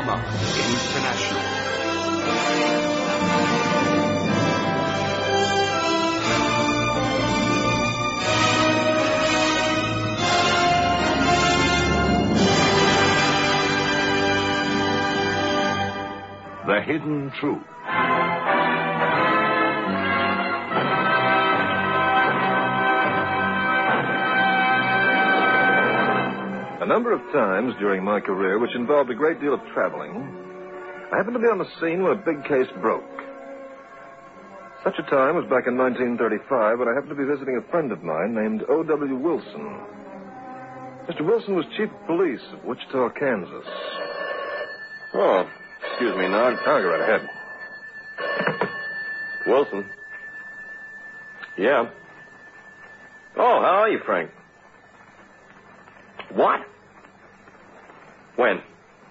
Drama International. The Hidden Truth. A number of times during my career, which involved a great deal of traveling, I happened to be on the scene when a big case broke. Such a time was back in 1935 when I happened to be visiting a friend of mine named O.W. Wilson. Mr. Wilson was chief of police of Wichita, Kansas. Oh, excuse me, Nod. I'll go right ahead. Wilson. Yeah. Oh, how are you, Frank? What? When?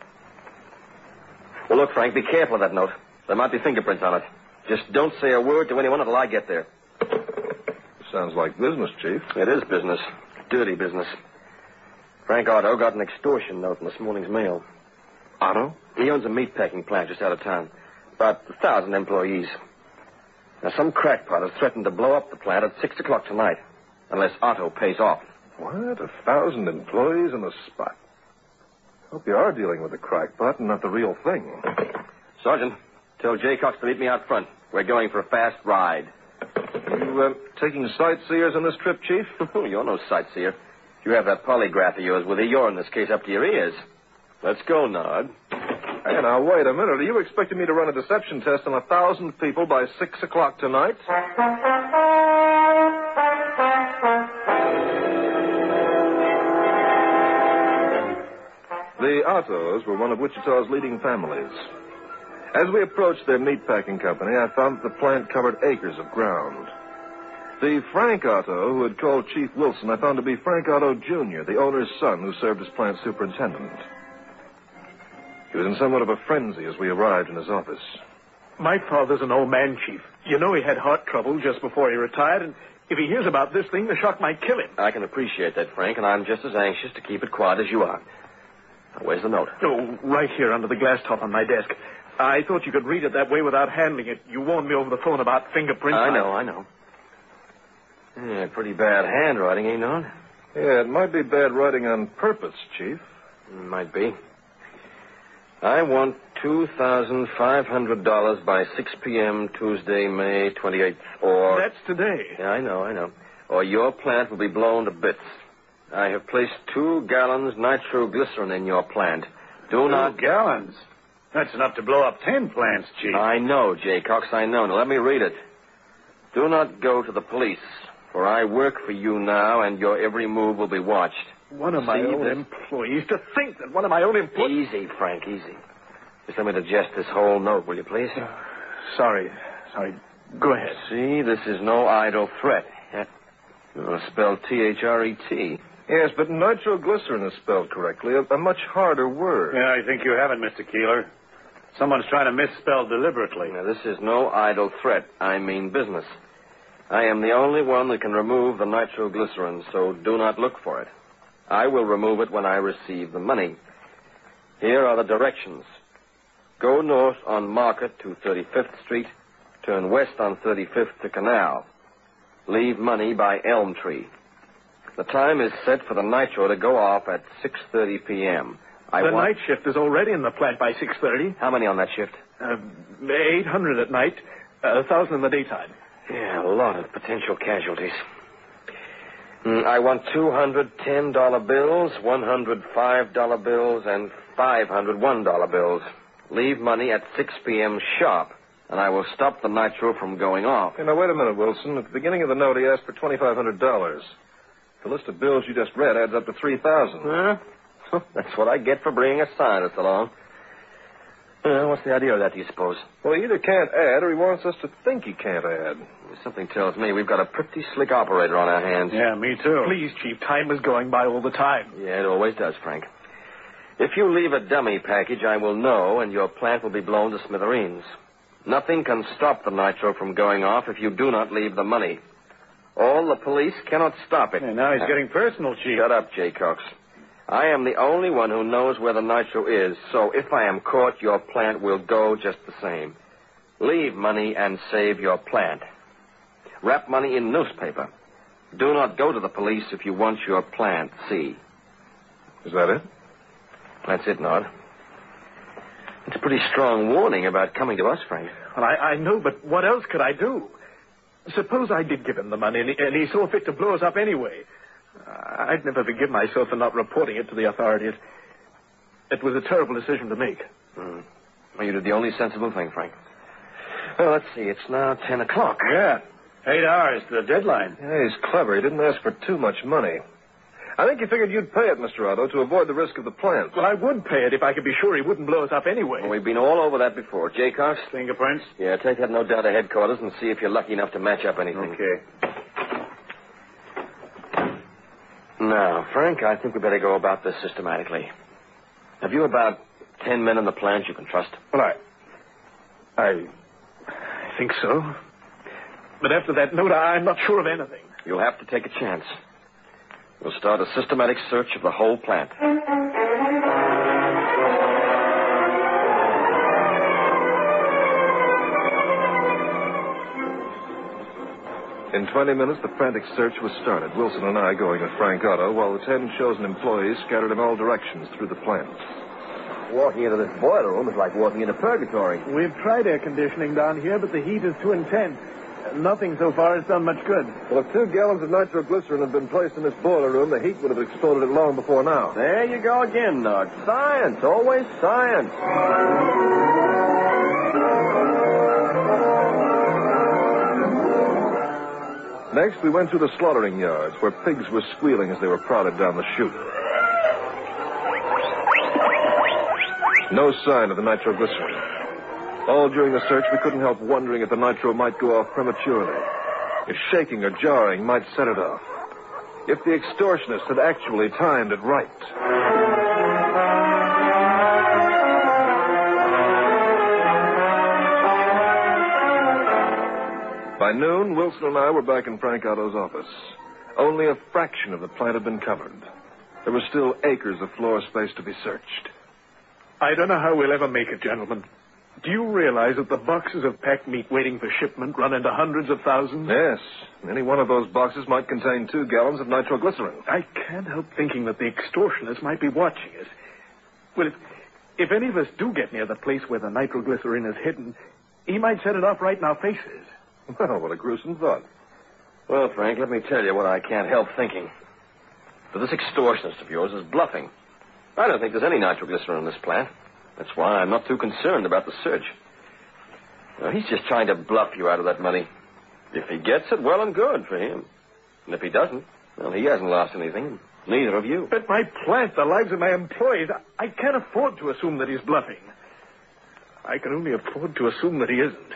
Well, look, Frank, be careful of that note. There might be fingerprints on it. Just don't say a word to anyone until I get there. Sounds like business, Chief. It is business. Dirty business. Frank Otto got an extortion note in this morning's mail. Otto? He owns a meatpacking plant just out of town. About 1,000 employees. Now, some crackpot has threatened to blow up the plant at 6 o'clock tonight, unless Otto pays off. What? 1,000 employees in the spot? Hope you are dealing with the crackpot and not the real thing. Sergeant, tell Jay Cox to meet me out front. We're going for a fast ride. You taking sightseers on this trip, Chief? You're no sightseer. If you have that polygraph of yours with you, you're in this case up to your ears. Let's go, Nod. Hey, now, wait a minute. Are you expecting me to run a deception test on 1,000 people by 6 o'clock tonight? The Ottos were one of Wichita's leading families. As we approached their meatpacking company, I found that the plant covered acres of ground. The Frank Otto who had called Chief Wilson I found to be Frank Otto, Jr., the owner's son who served as plant superintendent. He was in somewhat of a frenzy as we arrived in his office. My father's an old man, Chief. You know he had heart trouble just before he retired, and if he hears about this thing, the shock might kill him. I can appreciate that, Frank, and I'm just as anxious to keep it quiet as you are. Now, where's the note? Oh, right here under the glass top on my desk. I thought you could read it that way without handling it. You warned me over the phone about fingerprints. I know. Yeah, pretty bad handwriting, ain't it? Yeah, it might be bad writing on purpose, Chief. Might be. I want $2,500 by 6 p.m. Tuesday, May 28th, or... That's today. Yeah, I know. Or your plant will be blown to bits. I have placed 2 gallons nitroglycerin in your plant. Do not... 2 gallons? That's enough to blow up 10 plants, Chief. I know, Jay Cox, I know. Now, let me read it. Do not go to the police, for I work for you now, and your every move will be watched. One of my own employees. To think that one of my own employees... Easy, Frank, easy. Just let me digest this whole note, will you, please? Sorry. Go ahead. See, this is no idle threat. It's spelled T-H-R-E-T. Yes, but nitroglycerin is spelled correctly. A much harder word. Yeah, I think you haven't, Mr. Keeler. Someone's trying to misspell deliberately. Now, this is no idle threat. I mean business. I am the only one that can remove the nitroglycerin, so do not look for it. I will remove it when I receive the money. Here are the directions. Go north on Market to 35th Street. Turn west on 35th to Canal. Leave money by Elm Tree. The time is set for the nitro to go off at 6:30 p.m. The night shift is already in the plant by 6:30. How many on that shift? 800 at night, 1,000 in the daytime. Yeah, a lot of potential casualties. I want $200 $10 bills, $100 $5 bills, and $500 $1 bills. Leave money at 6 p.m. sharp, and I will stop the nitro from going off. Hey, now, wait a minute, Wilson. At the beginning of the note, he asked for $2,500. The list of bills you just read adds up to $3,000. Huh? That's what I get for bringing a scientist along. What's the idea of that, do you suppose? Well, he either can't add or he wants us to think he can't add. Something tells me we've got a pretty slick operator on our hands. Yeah, me too. Please, Chief, time is going by all the time. Yeah, it always does, Frank. If you leave a dummy package, I will know, and your plant will be blown to smithereens. Nothing can stop the nitro from going off if you do not leave the money. All the police cannot stop it. Yeah, now he's getting personal, Chief. Shut up, Jay Cox. I am the only one who knows where the nitro is, so if I am caught, your plant will go just the same. Leave money and save your plant. Wrap money in newspaper. Do not go to the police if you want your plant, see? Is that it? That's it, Nod. It's a pretty strong warning about coming to us, Frank. Well, I know, but what else could I do? Suppose I did give him the money and he saw fit to blow us up anyway. I'd never forgive myself for not reporting it to the authorities. It was a terrible decision to make. Well, you did the only sensible thing, Frank. Well, let's see. It's now 10 o'clock. Yeah. 8 hours to the deadline. Yeah, he's clever. He didn't ask for too much money. I think he figured you'd pay it, Mr. Otto, to avoid the risk of the plant. Well, I would pay it if I could be sure he wouldn't blow us up anyway. Well, we've been all over that before. Jaycox? Fingerprints? Yeah, take that note down to headquarters and see if you're lucky enough to match up anything. Okay. Now, Frank, I think we better go about this systematically. Have you about 10 men in the plant you can trust? Well, I think so. But after that note, I'm not sure of anything. You'll have to take a chance. We'll start a systematic search of the whole plant. In 20 minutes, the frantic search was started, Wilson and I going with Frank Otto, while the 10 chosen employees scattered in all directions through the plant. Walking into this boiler room is like walking into purgatory. We've tried air conditioning down here, but the heat is too intense. Nothing so far has done much good. Well, if 2 gallons of nitroglycerin had been placed in this boiler room, the heat would have exploded it long before now. There you go again, Nod. Science, always science. Next, we went through the slaughtering yards, where pigs were squealing as they were prodded down the chute. No sign of the nitroglycerin. All during the search, we couldn't help wondering if the nitro might go off prematurely. If shaking or jarring might set it off. If the extortionist had actually timed it right. By noon, Wilson and I were back in Frank Otto's office. Only a fraction of the plant had been covered. There were still acres of floor space to be searched. I don't know how we'll ever make it, gentlemen. Do you realize that the boxes of packed meat waiting for shipment run into hundreds of thousands? Yes. Any one of those boxes might contain 2 gallons of nitroglycerin. I can't help thinking that the extortionist might be watching us. Well, if any of us do get near the place where the nitroglycerin is hidden, he might set it off right in our faces. Well, what a gruesome thought. Well, Frank, let me tell you what I can't help thinking. That this extortionist of yours is bluffing. I don't think there's any nitroglycerin in this plant. That's why I'm not too concerned about the search. Well, he's just trying to bluff you out of that money. If he gets it, well and good for him. And if he doesn't, well, he hasn't lost anything. Neither have you. But my plant, the lives of my employees, I can't afford to assume that he's bluffing. I can only afford to assume that he isn't.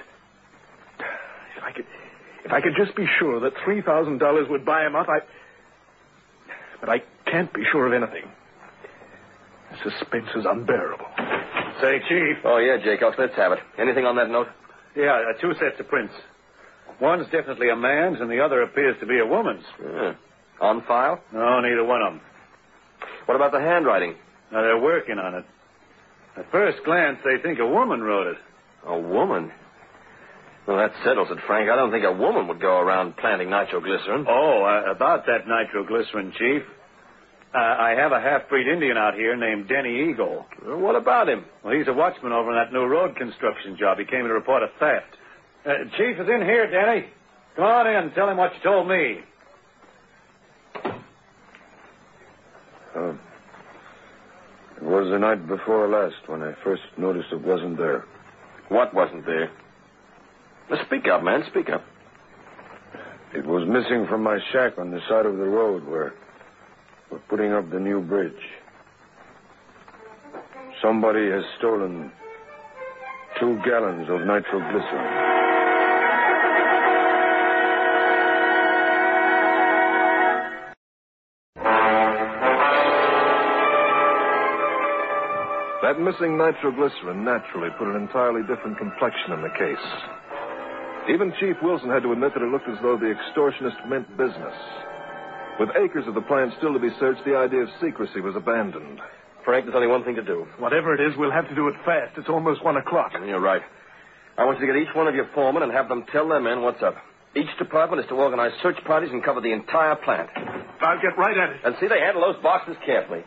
If I could just be sure that $3,000 would buy him up, But I can't be sure of anything. The suspense is unbearable. Say, Chief. Oh, yeah, Jaycox, let's have it. Anything on that note? Yeah, 2 sets of prints. One's definitely a man's, and the other appears to be a woman's. Yeah. On file? No, neither one of them. What about the handwriting? Now, they're working on it. At first glance, they think a woman wrote it. A woman? Well, that settles it, Frank. I don't think a woman would go around planting nitroglycerin. Oh, about that nitroglycerin, Chief. I have a half-breed Indian out here named Denny Eagle. Well, what about him? Well, he's a watchman over on that new road construction job. He came to report a theft. Chief is in here, Denny. Come on in and tell him what you told me. It was the night before last when I first noticed it wasn't there. What wasn't there? Well, speak up, man. Speak up. It was missing from my shack on the side of the road where we're putting up the new bridge. Somebody has stolen 2 gallons of nitroglycerin. That missing nitroglycerin naturally put an entirely different complexion in the case. Even Chief Wilson had to admit that it looked as though the extortionist meant business. With acres of the plant still to be searched, the idea of secrecy was abandoned. Frank, there's only one thing to do. Whatever it is, we'll have to do it fast. It's almost 1 o'clock. You're right. I want you to get each one of your foremen and have them tell their men what's up. Each department is to organize search parties and cover the entire plant. I'll get right at it. And see they handle those boxes carefully.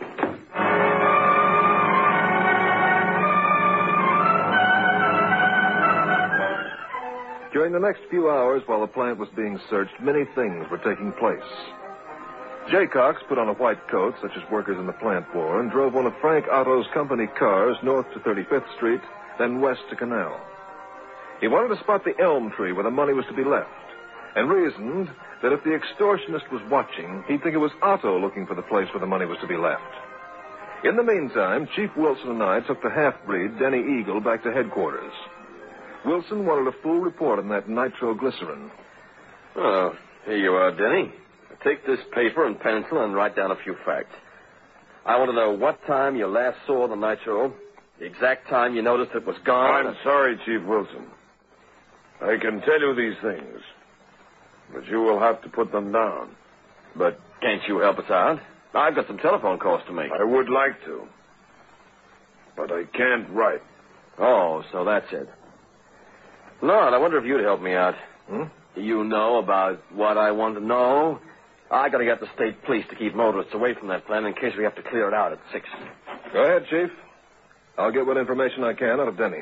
During the next few hours, while the plant was being searched, many things were taking place. Jaycox put on a white coat, such as workers in the plant wore, and drove one of Frank Otto's company cars north to 35th Street, then west to Canal. He wanted to spot the elm tree where the money was to be left, and reasoned that if the extortionist was watching, he'd think it was Otto looking for the place where the money was to be left. In the meantime, Chief Wilson and I took the half-breed, Denny Eagle, back to headquarters. Wilson wanted a full report on that nitroglycerin. Oh, here you are, Denny. Take this paper and pencil and write down a few facts. I want to know what time you last saw the nitro, the exact time you noticed it was gone. I'm sorry, Chief Wilson. I can tell you these things, but you will have to put them down. But can't you help us out? I've got some telephone calls to make. I would like to, but I can't write. Oh, so that's it. Lord, I wonder if you'd help me out. You know about what I want to know? I got to get the state police to keep motorists away from that plant in case we have to clear it out at 6. Go ahead, Chief. I'll get what information I can out of Denny.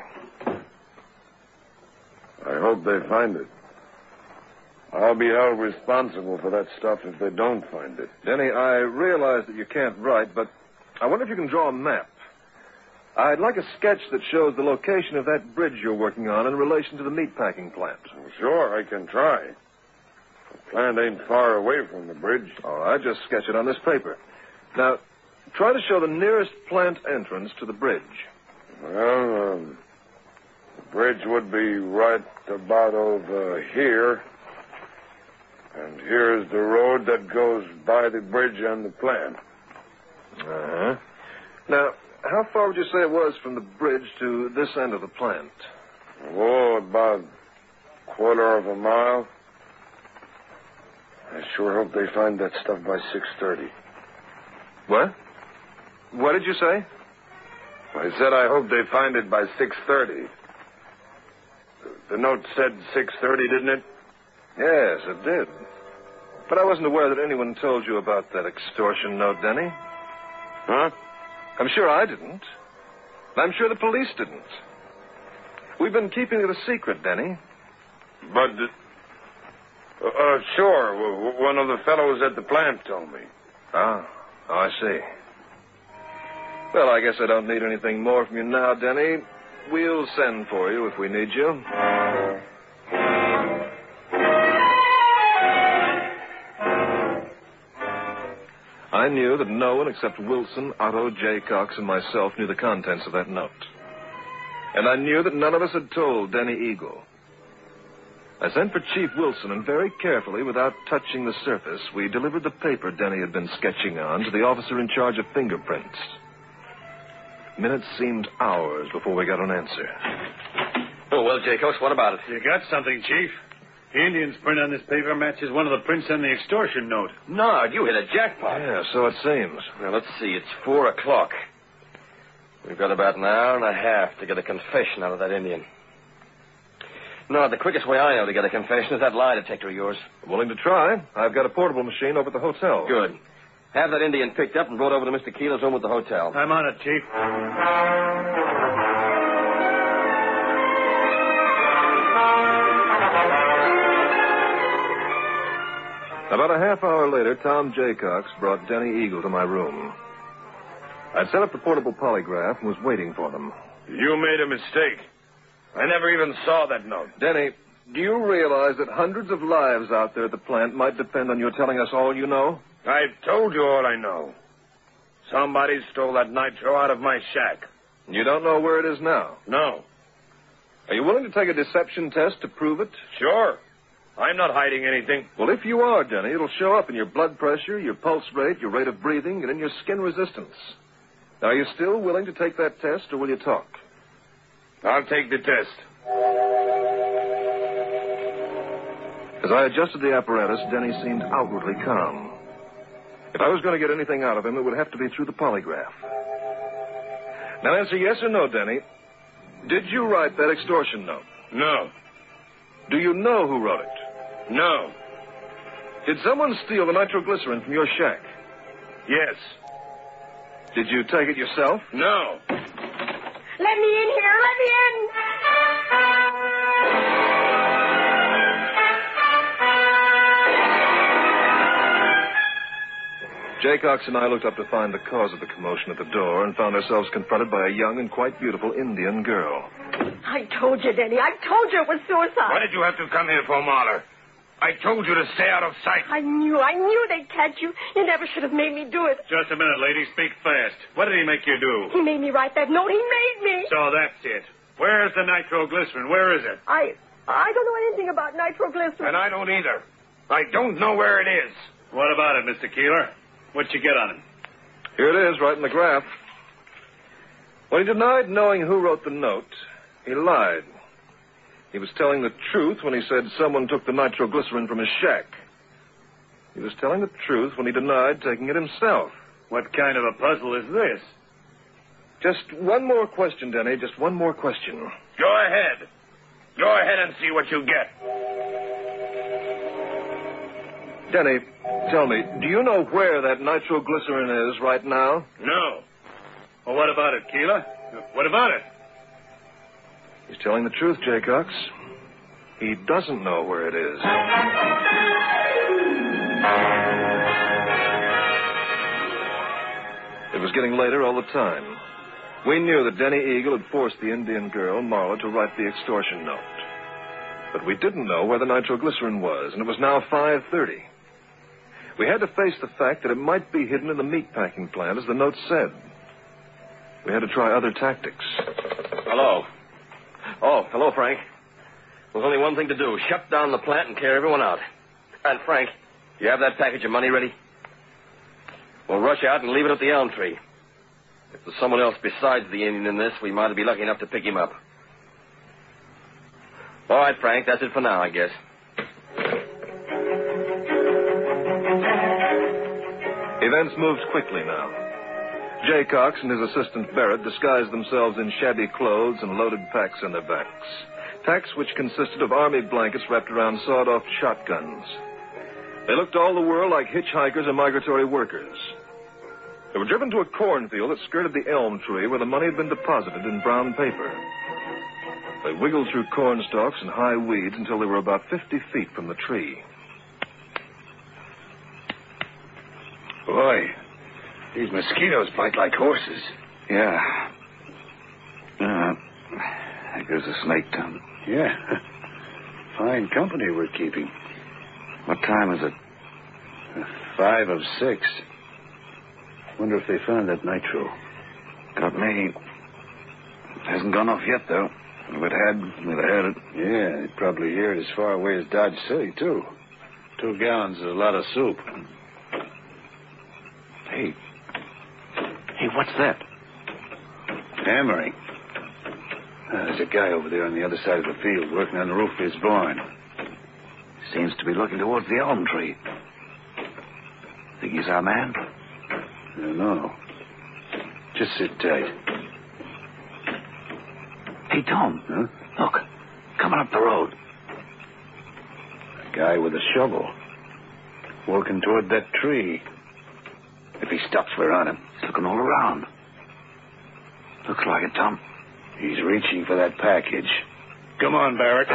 I hope they find it. I'll be held responsible for that stuff if they don't find it. Denny, I realize that you can't write, but I wonder if you can draw a map. I'd like a sketch that shows the location of that bridge you're working on in relation to the meatpacking plant. Well, sure, I can try. The plant ain't far away from the bridge. All right, just sketch it on this paper. Now, try to show the nearest plant entrance to the bridge. Well, the bridge would be right about over here. And here's the road that goes by the bridge and the plant. Uh-huh. Now, how far would you say it was from the bridge to this end of the plant? Oh, about a quarter of a mile. I sure hope they find that stuff by 6:30. What? What did you say? I said I hope they find it by 6:30. The note said 6:30, didn't it? Yes, it did. But I wasn't aware that anyone told you about that extortion note, Denny. Huh? I'm sure I didn't. I'm sure the police didn't. We've been keeping it a secret, Denny. But, sure. One of the fellows at the plant told me. Oh, I see. Well, I guess I don't need anything more from you now, Denny. We'll send for you if we need you. I knew that no one except Wilson, Otto, Jaycox, and myself knew the contents of that note. And I knew that none of us had told Denny Eagle. I sent for Chief Wilson, and very carefully, without touching the surface, we delivered the paper Denny had been sketching on to the officer in charge of fingerprints. Minutes seemed hours before we got an answer. Oh, well, Jaycox, what about it? You got something, Chief. The Indian's print on this paper matches one of the prints on the extortion note. No, you hit a jackpot. Yeah, so it seems. Now, let's see. It's 4 o'clock. We've got about an hour and a half to get a confession out of that Indian. No, the quickest way I know to get a confession is that lie detector of yours. I'm willing to try. I've got a portable machine over at the hotel. Good. Have that Indian picked up and brought over to Mr. Keeler's room at the hotel. I'm on it, Chief. About a half hour later, Tom Jaycox brought Denny Eagle to my room. I'd set up the portable polygraph and was waiting for them. You made a mistake. I never even saw that note. Denny, do you realize that hundreds of lives out there at the plant might depend on your telling us all you know? I've told you all I know. Somebody stole that nitro out of my shack. You don't know where it is now? No. Are you willing to take a deception test to prove it? Sure. I'm not hiding anything. Well, if you are, Denny, it'll show up in your blood pressure, your pulse rate, your rate of breathing, and in your skin resistance. Now, are you still willing to take that test, or will you talk? I'll take the test. As I adjusted the apparatus, Denny seemed outwardly calm. If I was going to get anything out of him, it would have to be through the polygraph. Now answer yes or no, Denny. Did you write that extortion note? No. Do you know who wrote it? No. Did someone steal the nitroglycerin from your shack? Yes. Did you take it yourself? No. Let me in here. Let me in. Jaycox and I looked up to find the cause of the commotion at the door and found ourselves confronted by a young and quite beautiful Indian girl. I told you, Denny. I told you it was suicide. What did you have to come here for, Marler? I told you to stay out of sight. I knew they'd catch you. You never should have made me do it. Just a minute, lady. Speak fast. What did he make you do? He made me write that note. He made me. So that's it. Where's the nitroglycerin? Where is it? I don't know anything about nitroglycerin. And I don't either. I don't know where it is. What about it, Mr. Keeler? What'd you get on him? Here it is, right in the graph. When he denied knowing who wrote the note, he lied. He was telling the truth when he said someone took the nitroglycerin from his shack. He was telling the truth when he denied taking it himself. What kind of a puzzle is this? Just one more question, Denny. Just one more question. Go ahead. Go ahead and see what you get. Denny, tell me, do you know where that nitroglycerin is right now? No. Well, what about it, Keeler? What about it? He's telling the truth, Jaycox. He doesn't know where it is. It was getting later all the time. We knew that Denny Eagle had forced the Indian girl, Marla, to write the extortion note. But we didn't know where the nitroglycerin was, and it was now 5:30. We had to face the fact that it might be hidden in the meatpacking plant, as the note said. We had to try other tactics. Hello. Oh, hello, Frank. There's only one thing to do. Shut down the plant and clear everyone out. And, Frank, you have that package of money ready? We'll rush out and leave it at the elm tree. If there's someone else besides the Indian in this, we might be lucky enough to pick him up. All right, Frank, that's it for now, I guess. Events moved quickly now. Jaycox and his assistant Barrett disguised themselves in shabby clothes and loaded packs on their backs. Packs which consisted of army blankets wrapped around sawed-off shotguns. They looked all the world like hitchhikers or migratory workers. They were driven to a cornfield that skirted the elm tree where the money had been deposited in brown paper. They wiggled through corn stalks and high weeds until they were about 50 feet from the tree. Boy, these mosquitoes bite like horses. Yeah. There goes a snake, Tom. Yeah. Fine company we're keeping. What time is it? 5 of 6. Wonder if they found that nitro. Got me. It hasn't gone off yet, though. If it had, we'd have had it. Yeah, they'd probably hear it as far away as Dodge City, too. 2 gallons is a lot of soup. Hey, what's that? Hammering. There's a guy over there on the other side of the field working on the roof of his barn. Seems to be looking towards the elm tree. Think he's our man? I don't know. Just sit tight. Hey, Tom. Huh? Look, coming up the road. A guy with a shovel. Working toward that tree. If he stops, we're on him. He's looking all around. Looks like it, Tom. He's reaching for that package. Come on, Barrett.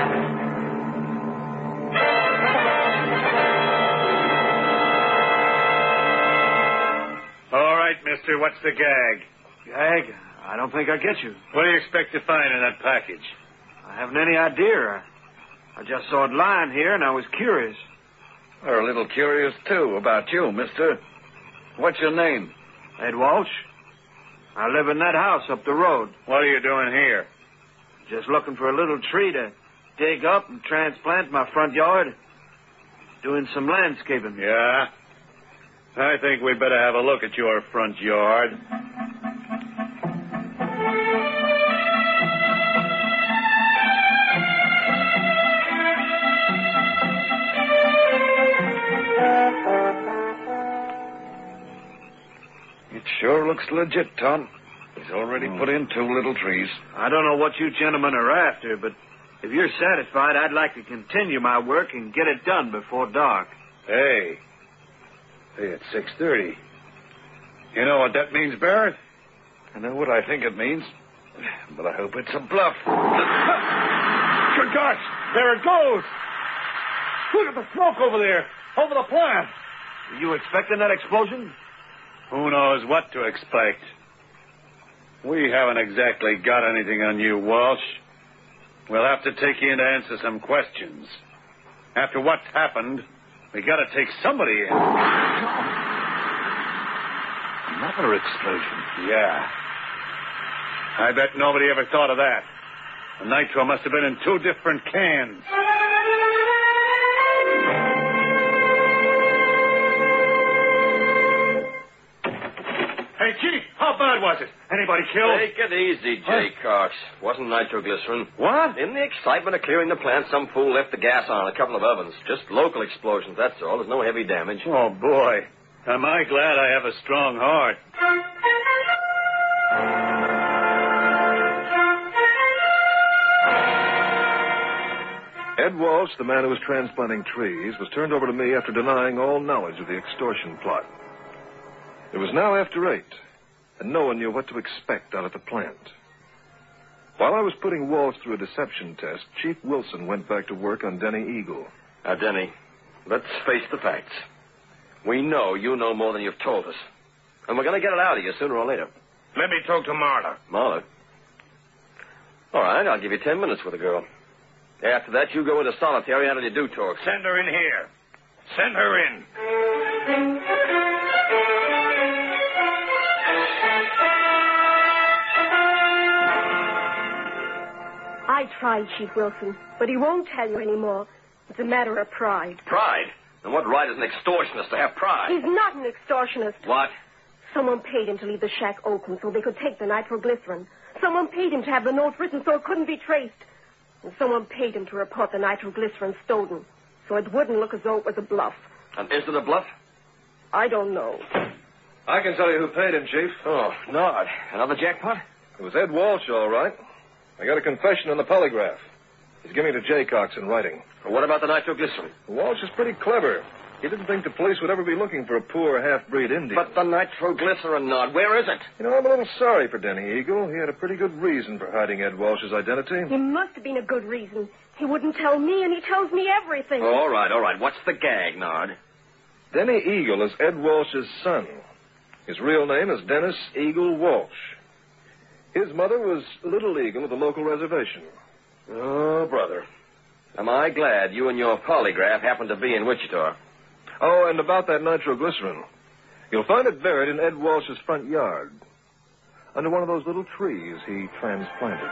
All right, mister, what's the gag? Gag? I don't think I get you. What do you expect to find in that package? I haven't any idea. I just saw it lying here, and I was curious. We're a little curious, too, about you, mister. What's your name? Ed Walsh. I live in that house up the road. What are you doing here? Just looking for a little tree to dig up and transplant in my front yard. Doing some landscaping. Yeah? I think we'd better have a look at your front yard. Sure looks legit, Tom. He's already put in 2 little trees. I don't know what you gentlemen are after, but if you're satisfied, I'd like to continue my work and get it done before dark. Hey, it's 6:30. You know what that means, Barrett? I know what I think it means, but I hope it's a bluff. Good gosh, there it goes. Look at the smoke over there, over the plant. Were you expecting that explosion? Who knows what to expect? We haven't exactly got anything on you, Walsh. We'll have to take you in to answer some questions. After what's happened, we got to take somebody in. Another explosion. Yeah. I bet nobody ever thought of that. The nitro must have been in 2 different cans. Hey, Chief, how bad was it? Anybody killed? Take it easy, Jay Cox. Wasn't nitroglycerin. What? In the excitement of clearing the plant, some fool left the gas on a couple of ovens. Just local explosions, that's all. There's no heavy damage. Oh, boy. Am I glad I have a strong heart. Ed Walsh, the man who was transplanting trees, was turned over to me after denying all knowledge of the extortion plot. It was now after 8, and no one knew what to expect out at the plant. While I was putting Walsh through a deception test, Chief Wilson went back to work on Denny Eagle. Now, Denny, let's face the facts. We know you know more than you've told us. And we're going to get it out of you sooner or later. Let me talk to Marla. Marla? All right, I'll give you 10 minutes with the girl. After that, you go into solitary until you do talk. Send her in here. Send her in. I tried, Chief Wilson, but he won't tell you anymore. It's a matter of pride. Pride? And what right is an extortionist to have pride? He's not an extortionist. What? Someone paid him to leave the shack open so they could take the nitroglycerin. Someone paid him to have the note written so it couldn't be traced. And someone paid him to report the nitroglycerin stolen so it wouldn't look as though it was a bluff. And is it a bluff? I don't know. I can tell you who paid him, Chief. Oh, Nod. Another jackpot? It was Ed Walsh, all right. I got a confession on the polygraph. He's giving it to Jay Cox in writing. Well, what about the nitroglycerin? Walsh is pretty clever. He didn't think the police would ever be looking for a poor half-breed Indian. But the nitroglycerin, Nod, where is it? You know, I'm a little sorry for Denny Eagle. He had a pretty good reason for hiding Ed Walsh's identity. It must have been a good reason. He wouldn't tell me, and he tells me everything. Oh, all right. What's the gag, Nod? Denny Eagle is Ed Walsh's son. His real name is Dennis Eagle Walsh. His mother was Little Eagle of the local reservation. Oh, brother. Am I glad you and your polygraph happened to be in Wichita. Oh, and about that nitroglycerin. You'll find it buried in Ed Walsh's front yard, under one of those little trees he transplanted.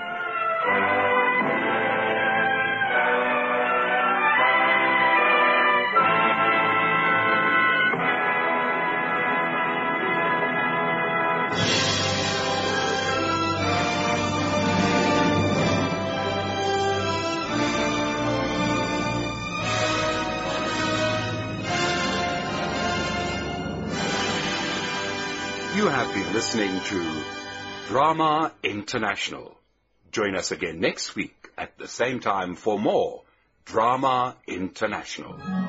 You have been listening to Drama International. Join us again next week at the same time for more Drama International.